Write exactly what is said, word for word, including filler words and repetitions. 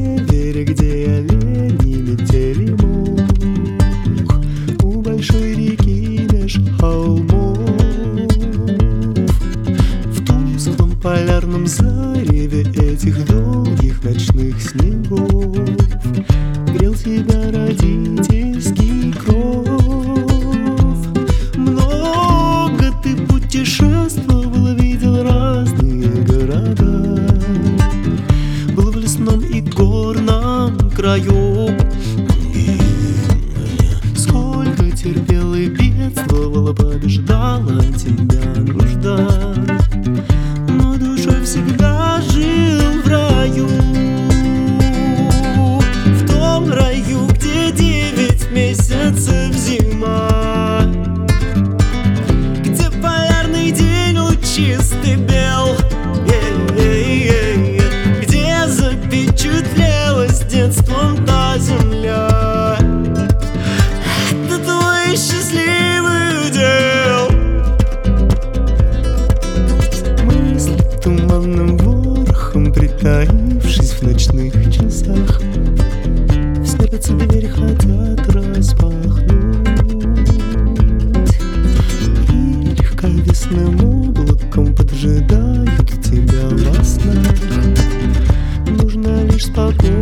севере, где олени метели мох, у большой реки меж холмов, в тусклом полярном зареве этих долгих ночных снегов грел тебя родительский кров. Много ты путешествовал, видел разные города, был в лесном и горном краю. Сколько терпел и бедствовал, побеждала тебя нужда, но душой всегда жил в раю, в том раю, где девять месяцев зима, где полярный день лучистый бел, где запечатлелась детством та земля. Это твой счастливый удел. Мысли туманным ворохом, притаившись в ночных часах, в сердце дверь хотят распахнуть, и легковесным облаком поджидают тебя во снах. Нужно лишь спокойно